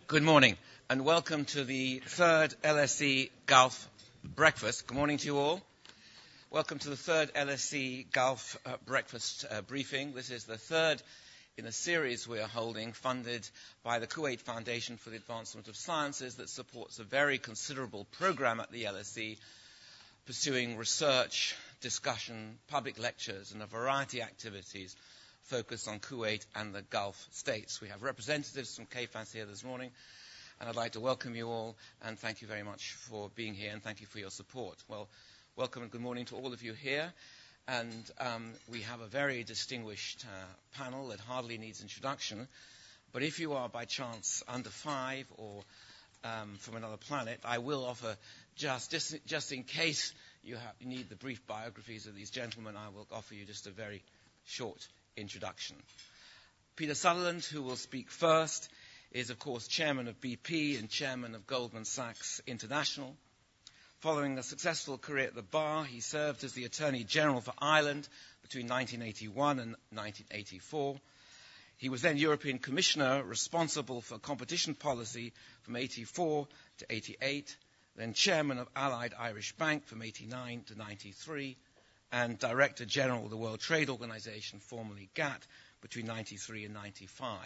Good morning and welcome to the third LSE Gulf Breakfast. Good morning to you all. Welcome to the third LSE Gulf Breakfast briefing. This is the third in a series we are holding, funded by the Kuwait Foundation for the Advancement of Sciences, that supports a very considerable program at the LSE, pursuing research, discussion, public lectures, and a variety of activities focused on Kuwait and the Gulf states. We have representatives from KFAS here this morning, and I'd like to welcome you all and thank you very much for being here and thank you for your support. Well, welcome and good morning to all of you here. And we have a very distinguished panel that hardly needs introduction. But if you are by chance under 5 or from another planet, I will offer, just in case you need the brief biographies of these gentlemen, I will offer you just a very short introduction. Peter Sutherland, who will speak first, is of course chairman of BP and chairman of Goldman Sachs International. Following a successful career at the bar, he served as the Attorney General for Ireland between 1981 and 1984. He was then European Commissioner responsible for competition policy from 84 to 88, then Chairman of Allied Irish Bank from 89 to 93, and Director General of the World Trade Organization, formerly GATT, between 93 and 95.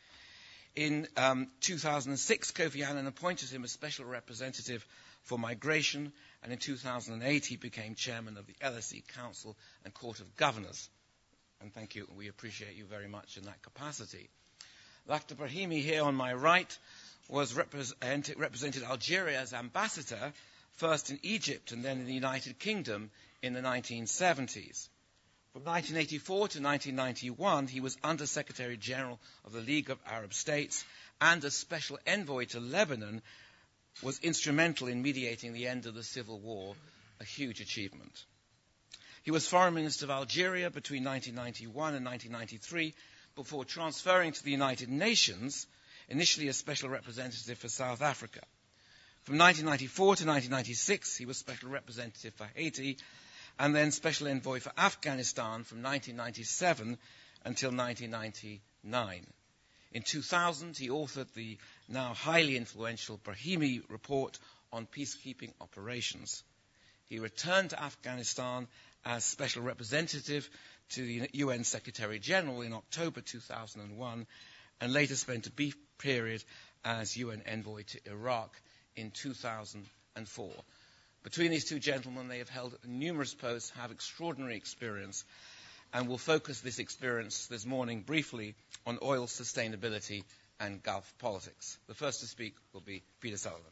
In 2006, Kofi Annan appointed him as Special Representative for Migration, and in 2008 he became Chairman of the LSE Council and Court of Governors. And thank you, we appreciate you very much in that capacity. Dr. Brahimi here on my right was represented Algeria as ambassador, first in Egypt and then in the United Kingdom in the 1970s. From 1984 to 1991, he was Under Secretary General of the League of Arab States and as Special Envoy to Lebanon, was instrumental in mediating the end of the civil war, a huge achievement. He was Foreign Minister of Algeria between 1991 and 1993, before transferring to the United Nations, initially as Special Representative for South Africa. From 1994 to 1996, he was Special Representative for Haiti, and then Special Envoy for Afghanistan from 1997 until 1999. In 2000, he authored the now highly influential Brahimi Report on Peacekeeping Operations. He returned to Afghanistan as Special Representative to the UN Secretary General in October 2001, and later spent a brief period as UN Envoy to Iraq in 2004. Between these two gentlemen, they have held numerous posts, have extraordinary experience, and will focus this experience this morning briefly on oil sustainability and Gulf politics. The first to speak will be Peter Sutherland.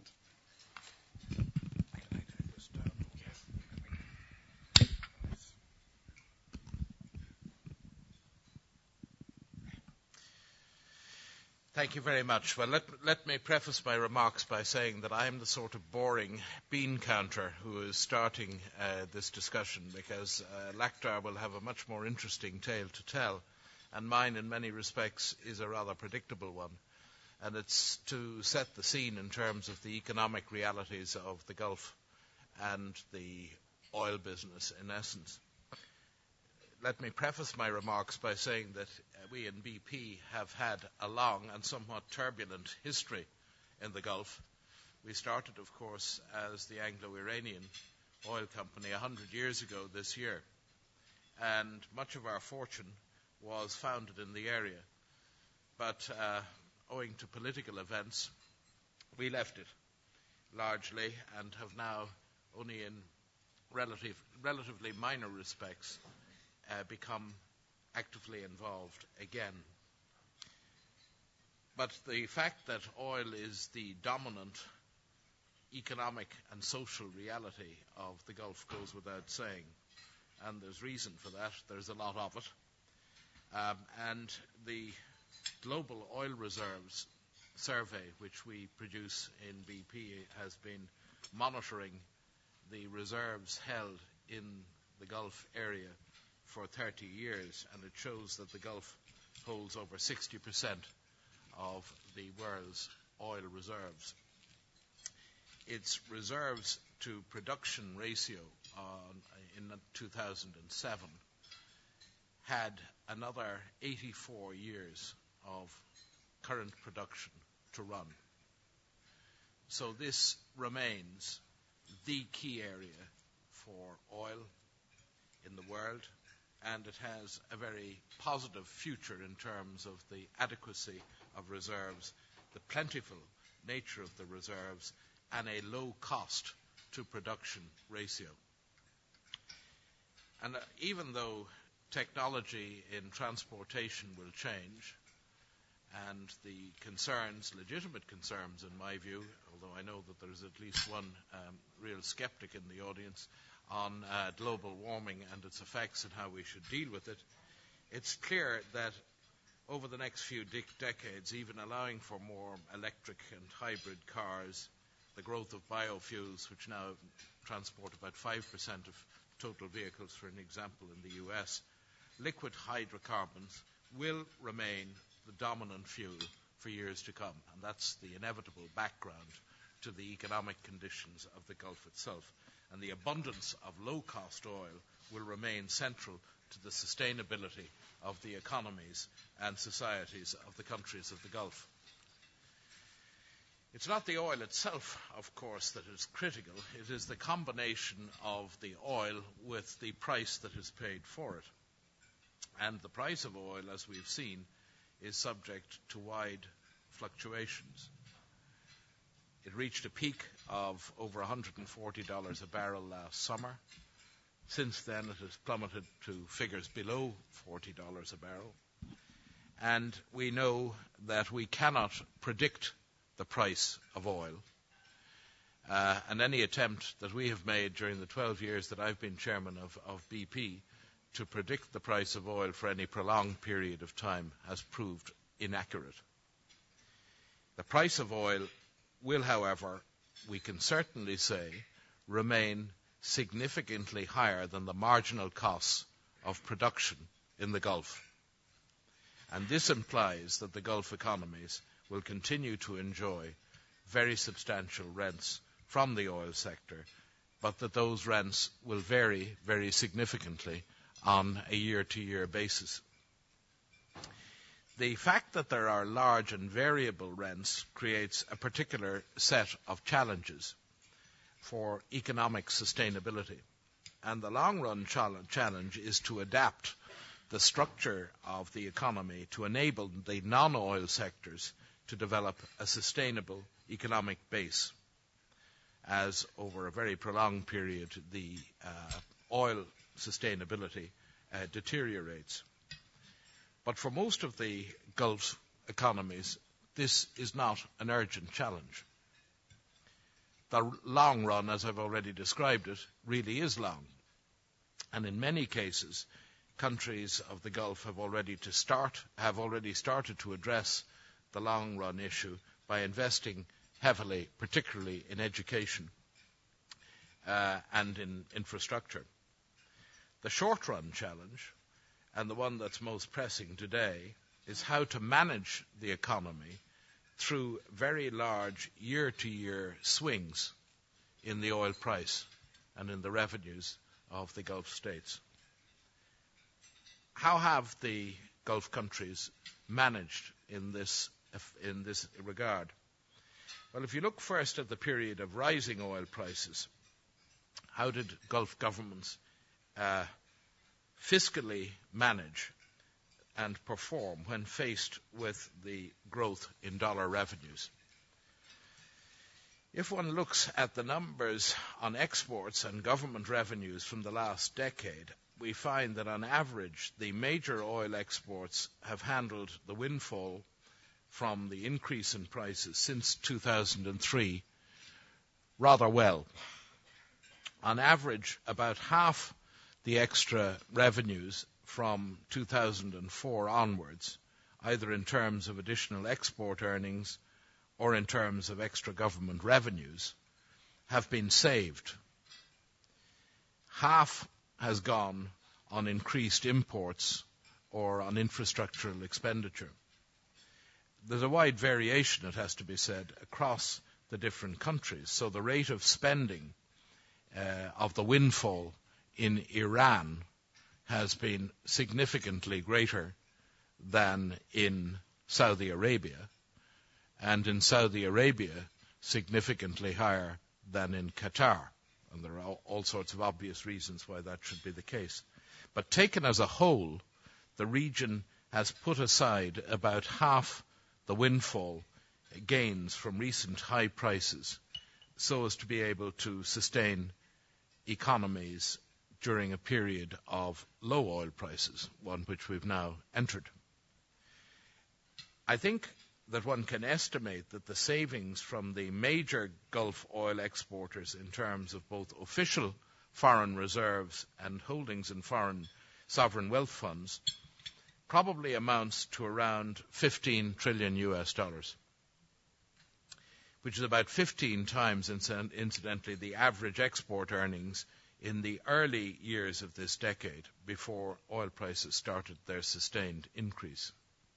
Thank you very much. Well, let me preface my remarks by saying that I am the sort of boring bean counter who is starting this discussion, because Lakhdar will have a much more interesting tale to tell, and mine in many respects is a rather predictable one. And it's to set the scene in terms of the economic realities of the Gulf and the oil business in essence. Let me preface my remarks by saying that we in BP have had a long and somewhat turbulent history in the Gulf. We started, of course, as the Anglo-Iranian Oil Company 100 years ago this year, and much of our fortune was founded in the area. But owing to political events, we left it largely and have now only in relatively minor respects become actively involved again. But the fact that oil is the dominant economic and social reality of the Gulf goes without saying, and there's reason for that. There's a lot of it. And the Global Oil Reserves Survey, which we produce in BP, has been monitoring the reserves held in the Gulf area for 30 years, and it shows that the Gulf holds over 60% of the world's oil reserves. Its reserves to production ratio in 2007 had another 84 years of current production to run. So this remains the key area for oil in the world, and it has a very positive future in terms of the adequacy of reserves, the plentiful nature of the reserves, and a low cost to production ratio. And even though technology in transportation will change, and the concerns, legitimate concerns in my view, although I know that there's at least one real skeptic in the audience on global warming and its effects and how we should deal with it, it's clear that over the next few decades, even allowing for more electric and hybrid cars, the growth of biofuels, which now transport about 5% of total vehicles, for an example, in the US, liquid hydrocarbons will remain the dominant fuel for years to come. And that's the inevitable background to the economic conditions of the Gulf itself. And the abundance of low-cost oil will remain central to the sustainability of the economies and societies of the countries of the Gulf. It's not the oil itself, of course, that is critical. It is the combination of the oil with the price that is paid for it. And the price of oil, as we've seen, is subject to wide fluctuations. It reached a peak of over $140 a barrel last summer. Since then, it has plummeted to figures below $40 a barrel. And we know that we cannot predict the price of oil. And any attempt that we have made during the 12 years that I've been chairman of BP to predict the price of oil for any prolonged period of time has proved inaccurate. The price of oil will, however, we can certainly say, remain significantly higher than the marginal costs of production in the Gulf. And this implies that the Gulf economies will continue to enjoy very substantial rents from the oil sector, but that those rents will vary very significantly on a year-to-year basis. The fact that there are large and variable rents creates a particular set of challenges for economic sustainability. And the long-run challenge is to adapt the structure of the economy to enable the non-oil sectors to develop a sustainable economic base, as over a very prolonged period the oil sustainability deteriorates. But for most of the Gulf economies, this is not an urgent challenge. The long run, as I've already described it, really is long. And in many cases, countries of the Gulf have already started to address the long run issue by investing heavily, particularly in education and in infrastructure. The short run challenge, and the one that's most pressing today, is how to manage the economy through very large year-to-year swings in the oil price and in the revenues of the Gulf states. How have the Gulf countries managed in this regard? Well, if you look first at the period of rising oil prices, how did Gulf governments fiscally manage and perform when faced with the growth in dollar revenues? If one looks at the numbers on exports and government revenues from the last decade, we find that on average the major oil exports have handled the windfall from the increase in prices since 2003 rather well. On average, about half the extra revenues from 2004 onwards, either in terms of additional export earnings or in terms of extra government revenues, have been saved. Half has gone on increased imports or on infrastructural expenditure. There's a wide variation, it has to be said, across the different countries. So the rate of spending of the windfall in Iran has been significantly greater than in Saudi Arabia. And in Saudi Arabia, significantly higher than in Qatar. And there are all sorts of obvious reasons why that should be the case. But taken as a whole, the region has put aside about half the windfall gains from recent high prices so as to be able to sustain economies during a period of low oil prices, one which we've now entered. I think that one can estimate that the savings from the major Gulf oil exporters in terms of both official foreign reserves and holdings in foreign sovereign wealth funds probably amounts to around $15 trillion, which is about 15 times, incidentally, the average export earnings in the early years of this decade before oil prices started their sustained increase.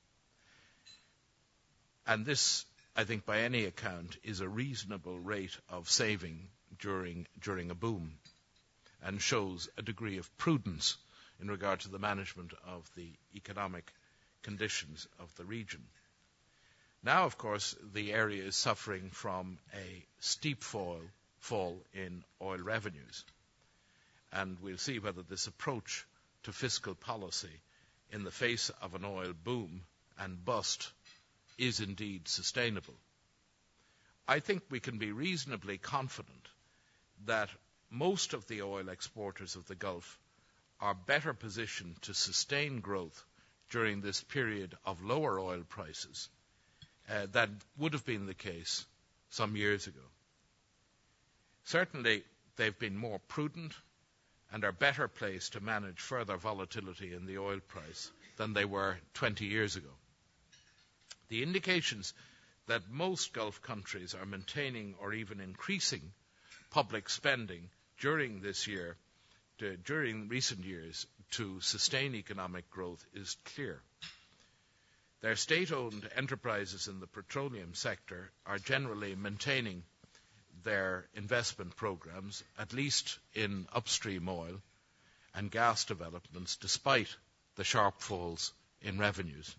And this, I think, by any account, is a reasonable rate of saving during a boom and shows a degree of prudence in regard to the management of the economic conditions of the region. Now, of course, the area is suffering from a steep fall in oil revenues. And we'll see whether this approach to fiscal policy in the face of an oil boom and bust is indeed sustainable. I think we can be reasonably confident that most of the oil exporters of the Gulf are better positioned to sustain growth during this period of lower oil prices than would have been the case some years ago. Certainly, they've been more prudent and are better placed to manage further volatility in the oil price than they were 20 years ago. The indications that most Gulf countries are maintaining or even increasing public spending during this year, during recent years, to sustain economic growth is clear. Their state-owned enterprises in the petroleum sector are generally maintaining their investment programs, at least in upstream oil and gas developments, despite the sharp falls in revenues.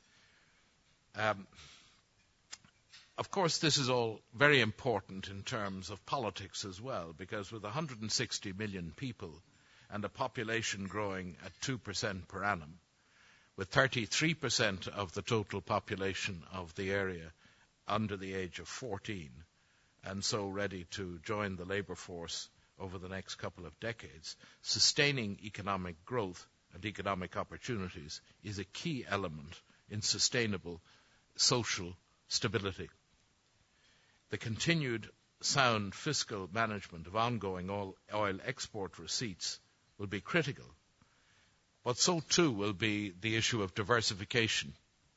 Of course, this is all very important in terms of politics as well, because with 160 million people and a population growing at 2% per annum, with 33% of the total population of the area under the age of 14, and so ready to join the labour force over the next couple of decades, sustaining economic growth and economic opportunities is a key element in sustainable social stability. The continued sound fiscal management of ongoing oil export receipts will be critical, but so too will be the issue of diversification.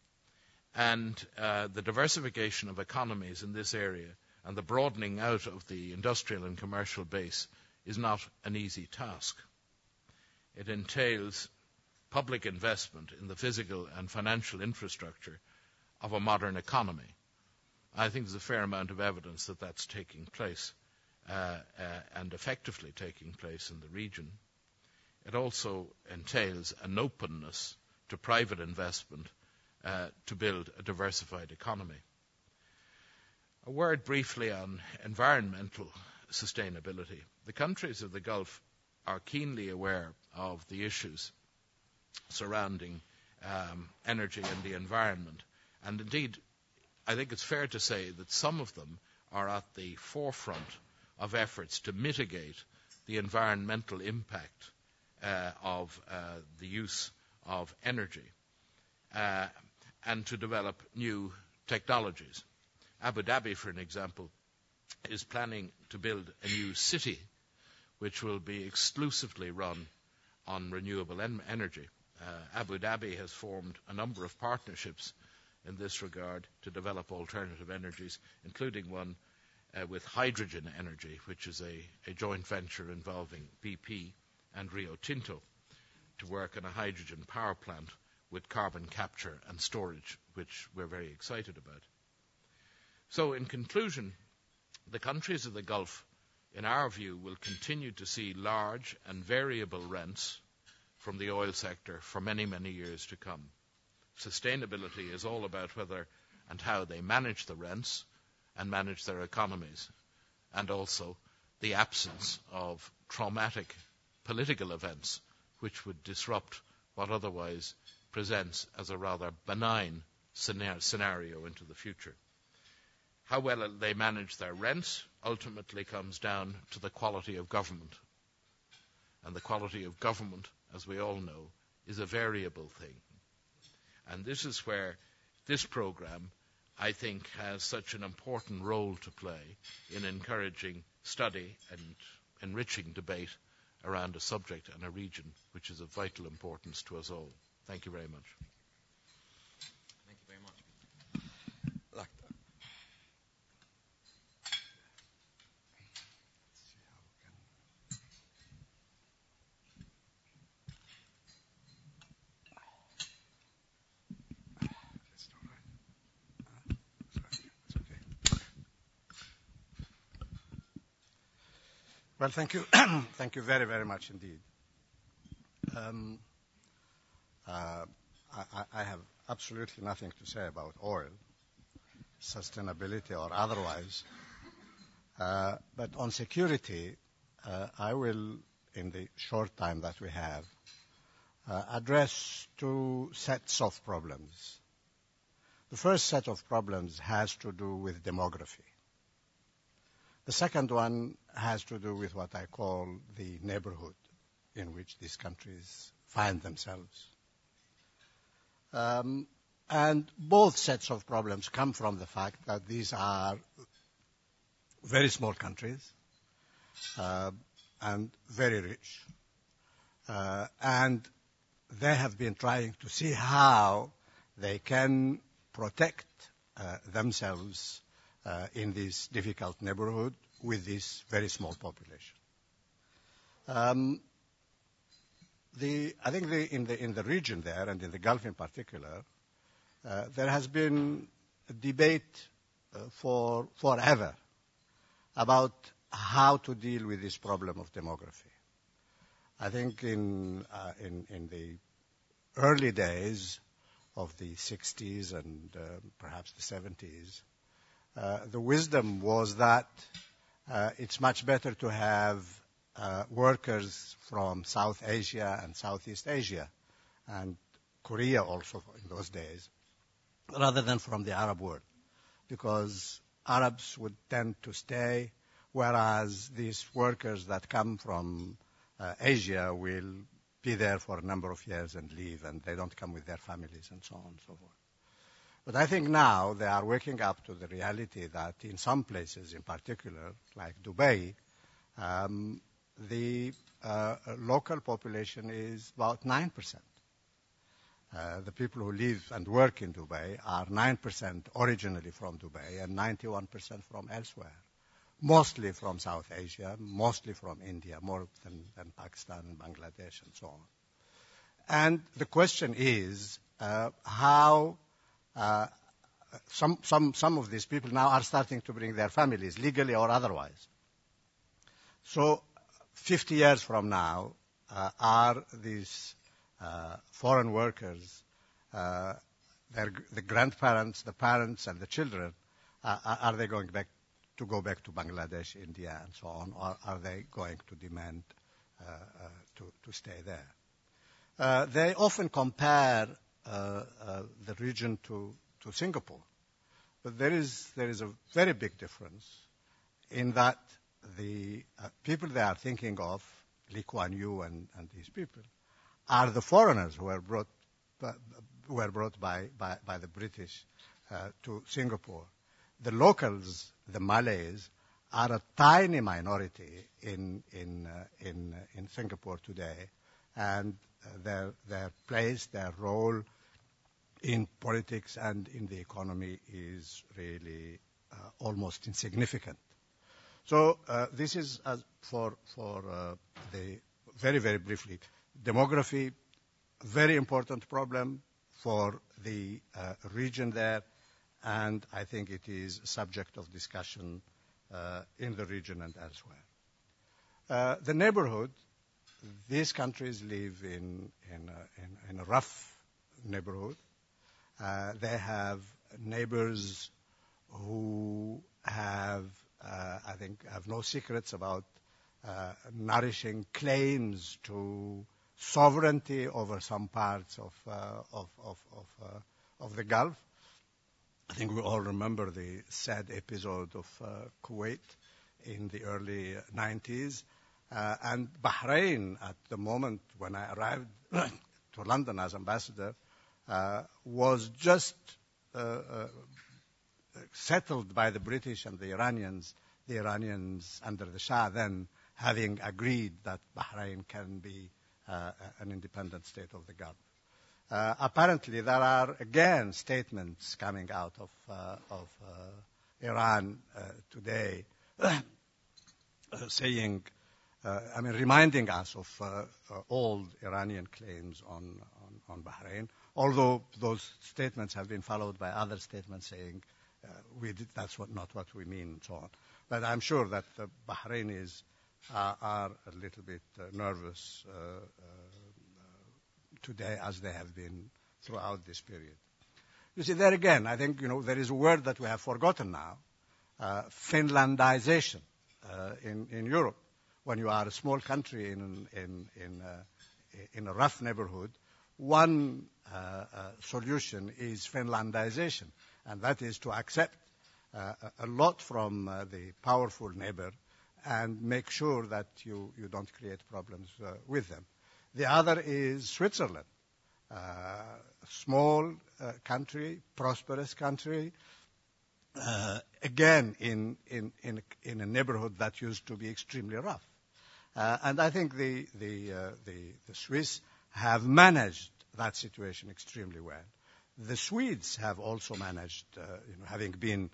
And the diversification of economies in this area and the broadening out of the industrial and commercial base is not an easy task. It entails public investment in the physical and financial infrastructure of a modern economy. I think there's a fair amount of evidence that that's taking place and effectively taking place in the region. It also entails an openness to private investment to build a diversified economy. A word briefly on environmental sustainability. The countries of the Gulf are keenly aware of the issues surrounding energy and the environment. And indeed, I think it's fair to say that some of them are at the forefront of efforts to mitigate the environmental impact of the use of energy and to develop new technologies. Abu Dhabi, for an example, is planning to build a new city which will be exclusively run on renewable energy. Abu Dhabi has formed a number of partnerships in this regard to develop alternative energies, including one with hydrogen energy, which is a joint venture involving BP and Rio Tinto to work on a hydrogen power plant with carbon capture and storage, which we're very excited about. So in conclusion, the countries of the Gulf, in our view, will continue to see large and variable rents from the oil sector for many, many years to come. Sustainability is all about whether and how they manage the rents and manage their economies, and also the absence of traumatic political events which would disrupt what otherwise presents as a rather benign scenario into the future. How well they manage their rents ultimately comes down to the quality of government. And the quality of government, as we all know, is a variable thing. And this is where this program, I think, has such an important role to play in encouraging study and enriching debate around a subject and a region which is of vital importance to us all. Thank you very much. Thank you very much. Like that. Well, thank you. Thank you very, very much indeed. I have absolutely nothing to say about oil, sustainability or otherwise. But on security, I will, in the short time that we have, address two sets of problems. The first set of problems has to do with demography. The second one has to do with what I call the neighborhood in which these countries find themselves. And both sets of problems come from the fact that these are very small countries and very rich. And they have been trying to see how they can protect themselves in this difficult neighborhood with this very small population. I think in the region there, and in the Gulf in particular, there has been a debate forever about how to deal with this problem of demography. I think in the early days of the 60s and perhaps the 70s, the wisdom was that it's much better to have workers from South Asia and Southeast Asia, and Korea also in those days, rather than from the Arab world, because Arabs would tend to stay, whereas these workers that come from Asia will be there for a number of years and leave, and they don't come with their families and so on and so forth. But I think now they are waking up to the reality that in some places, in particular, like Dubai, the local population is about 9%. The people who live and work in Dubai are 9% originally from Dubai and 91% from elsewhere, mostly from South Asia, mostly from India, more than Pakistan and Bangladesh and so on. And the question is how some of these people now are starting to bring their families, legally or otherwise. So 50 years from now, are these foreign workers, the grandparents, the parents, and the children, are they going to go back to Bangladesh, India, and so on, or are they going to demand to stay there? They often compare the region to Singapore, but there is a very big difference in that the people they are thinking of, Lee Kuan Yew and these people, are the foreigners who were brought by the British to Singapore. The locals, the Malays, are a tiny minority in Singapore today, and their place, their role in politics and in the economy is really almost insignificant. So this is for the very, very briefly, demography, very important problem for the region there, and I think it is a subject of discussion in the region and elsewhere. The neighborhood, these countries live in a rough neighborhood. They have neighbors who have no secrets about nourishing claims to sovereignty over some parts of the Gulf. I think we all remember the sad episode of Kuwait in the early 90s. And Bahrain, at the moment when I arrived to London as ambassador, was just settled by the British and the Iranians under the Shah then having agreed that Bahrain can be an independent state of the Gulf. Apparently, there are again statements coming out of Iran today saying, reminding us of old Iranian claims on Bahrain, although those statements have been followed by other statements saying that's not what we mean, and so on. But I'm sure that the Bahrainis are a little bit nervous today, as they have been throughout this period. You see, there again, I think there is a word that we have forgotten now, Finlandization in Europe. When you are a small country in a rough neighborhood, one solution is Finlandization, and that is to accept a lot from the powerful neighbor and make sure that you don't create problems with them. The other is Switzerland, small country, prosperous country, again in a neighborhood that used to be extremely rough. And I think the Swiss have managed that situation extremely well. The Swedes have also managed, having been,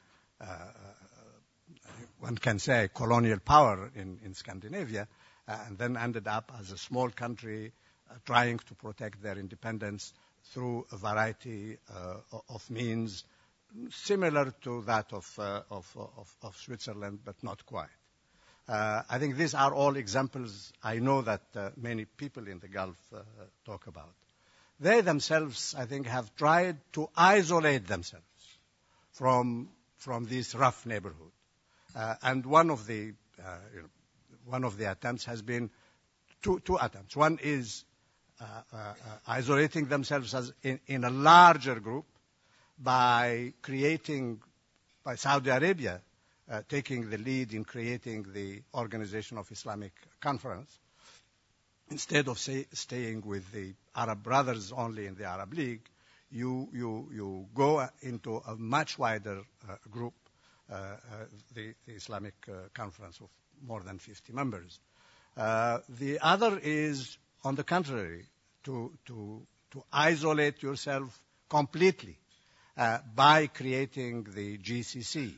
one can say, colonial power in Scandinavia, and then ended up as a small country trying to protect their independence through a variety of means, similar to that of Switzerland, but not quite. I think these are all examples I know that many people in the Gulf talk about. They themselves, I think, have tried to isolate themselves from this rough neighborhood. And one of the attempts has been two attempts. One is isolating themselves as in a larger group by Saudi Arabia taking the lead in creating the Organization of Islamic Conference. Instead of staying with the Arab brothers only in the Arab League, you go into a much wider group, the Islamic Conference of more than 50 members. The other is, on the contrary, to isolate yourself completely by creating the GCC.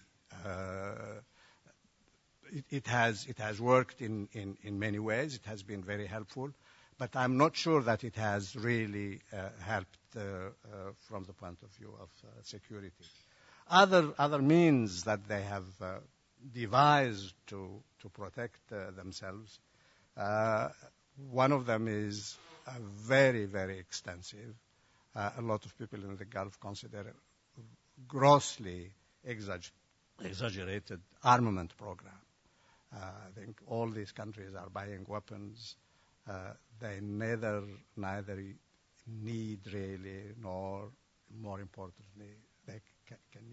It has worked in many ways. It has been very helpful, but I'm not sure that it has really helped from the point of view of security. Other means that they have devised to protect themselves, one of them is very, very extensive. A lot of people in the Gulf consider it grossly exaggerated armament program. I think all these countries are buying weapons. They neither need really, nor, more importantly, they can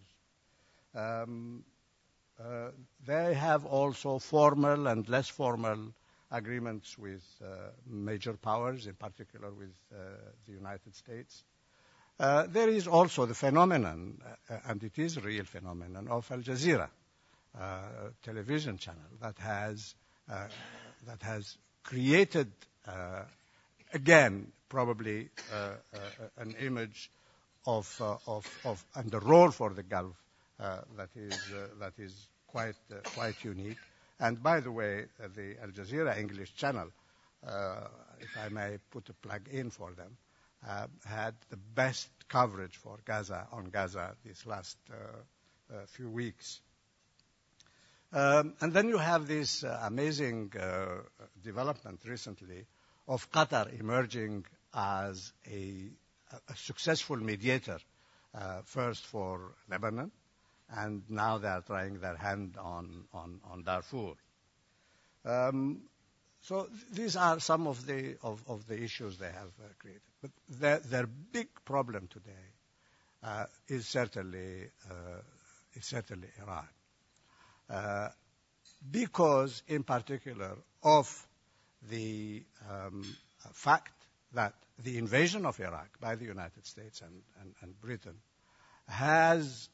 use. They have also formal and less formal agreements with major powers, in particular with the United States. There is also the phenomenon, and it is a real phenomenon, of Al Jazeera, television channel that has created, again, probably an image of and the role for the Gulf that is quite unique. And by the way, the Al Jazeera English channel, if I may put a plug in for them, had the best coverage for Gaza these last few weeks. And then you have this amazing development recently of Qatar emerging as a successful mediator, first for Lebanon and now they are trying their hand on Darfur. So these are some of the issues they have created. But their big problem today is certainly Iran, because in particular of the fact that the invasion of Iraq by the United States and Britain has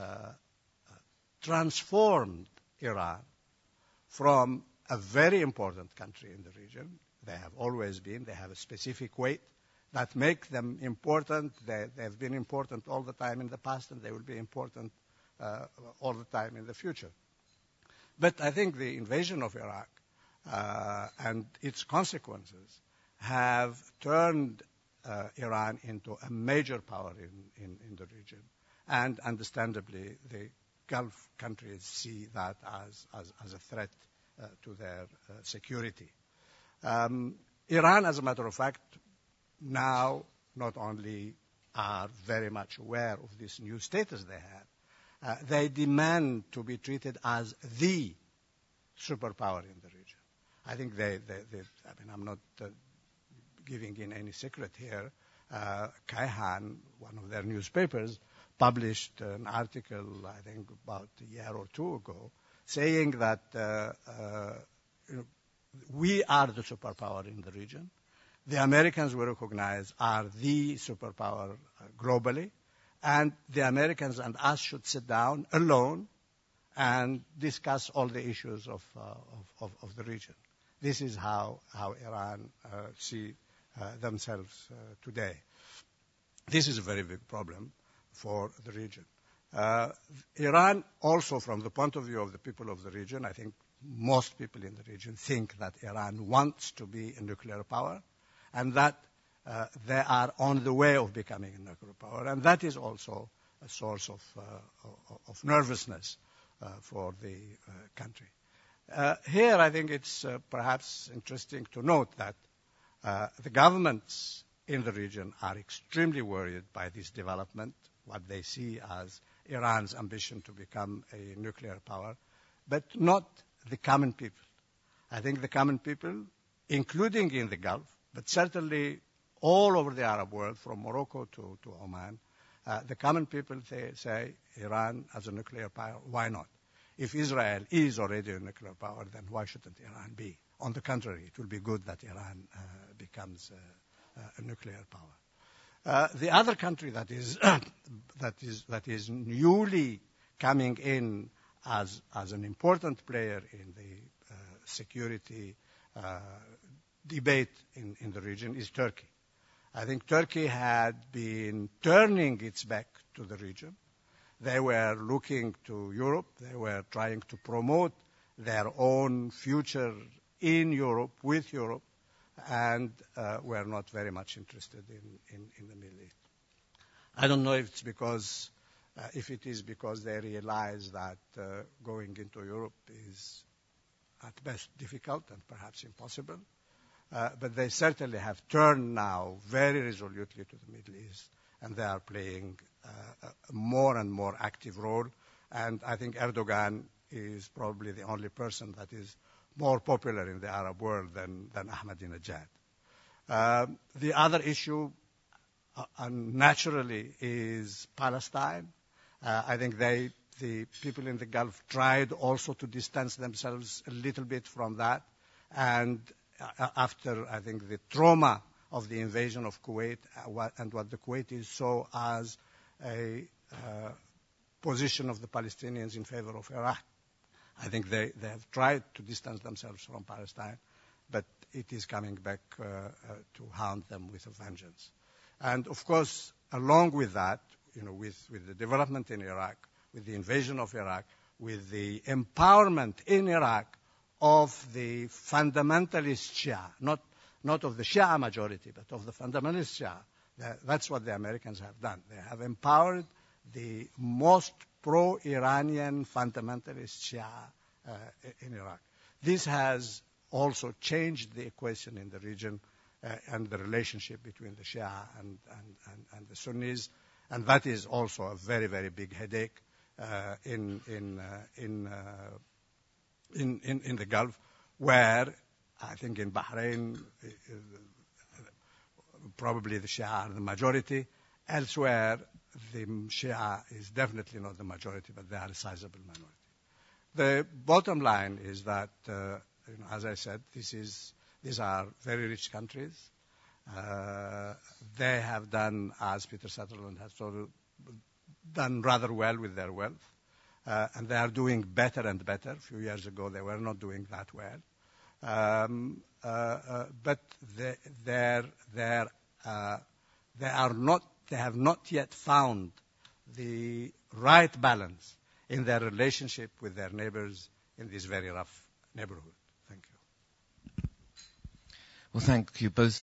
transformed Iran from a very important country in the region. They have always been. They have a specific weight that make them important. They have been important all the time in the past, and they will be important all the time in the future. But I think the invasion of Iraq and its consequences have turned Iran into a major power in the region. And understandably, the Gulf countries see that as a threat to their security. Iran, as a matter of fact, now not only are very much aware of this new status they have, they demand to be treated as the superpower in the region. I think I'm not giving in any secret here. Kayhan, one of their newspapers, published an article, I think about a year or two ago, saying that we are the superpower in the region. The Americans we recognize are the superpower globally, and the Americans and us should sit down alone and discuss all the issues of the region. This is how Iran see themselves today. This is a very big problem for the region. Iran also, from the point of view of the people of the region, I think most people in the region think that Iran wants to be a nuclear power, and that they are on the way of becoming a nuclear power. And that is also a source of nervousness for the country. Here, I think it's perhaps interesting to note that the governments in the region are extremely worried by this development, what they see as Iran's ambition to become a nuclear power, but not the common people. I think the common people, including in the Gulf, but certainly all over the Arab world, from Morocco to Oman, the common people say Iran as a nuclear power, why not? If Israel is already a nuclear power, then why shouldn't Iran be? On the contrary, it will be good that Iran becomes a nuclear power. The other country that is newly coming in as an important player in the security debate in the region is Turkey. I think Turkey had been turning its back to the region. They were looking to Europe. They were trying to promote their own future in Europe, with Europe, and were not very much interested in the Middle East. I don't know if it's because, if it is because they realize that going into Europe is at best difficult and perhaps impossible. But they certainly have turned now very resolutely to the Middle East, and they are playing a more and more active role. And I think Erdogan is probably the only person that is more popular in the Arab world than Ahmadinejad. The other issue, naturally, is Palestine. I think the people in the Gulf tried also to distance themselves a little bit from that. And after, I think, the trauma of the invasion of Kuwait and what the Kuwaitis saw as a position of the Palestinians in favor of Iraq, I think they have tried to distance themselves from Palestine, but it is coming back to haunt them with a vengeance. And, of course, along with that, with the development in Iraq, with the invasion of Iraq, with the empowerment in Iraq of the fundamentalist Shia, not of the Shia majority, but of the fundamentalist Shia. That's what the Americans have done. They have empowered the most pro-Iranian fundamentalist Shia in Iraq. This has also changed the equation in the region and the relationship between the Shia and the Sunnis, and that is also a very, very big headache. in the Gulf, where I think in Bahrain probably the Shia are the majority. Elsewhere, the Shia is definitely not the majority, but they are a sizable minority. The bottom line is that, as I said, these are very rich countries. They have done, as Peter Sutherland has told, done rather well with their wealth, and they are doing better and better. A few years ago, they were not doing that well, but they have not yet found the right balance in their relationship with their neighbors in this very rough neighborhood. Thank you. Well, thank you both.